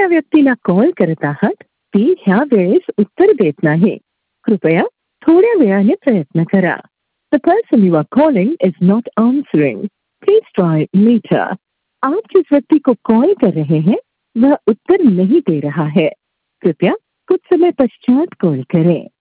व्यक्तीला कॉल करत आहात ती ह्या वेळेस उत्तर देत नाही. कृपया थोड्या वेळाने प्रयत्न करा. The person you are calling is not answering. Please try later. आप जिस व्यक्ति को कॉल कर रहे हैं वह उत्तर नहीं दे रहा है. कृपया कुछ समय पश्चात कॉल करें.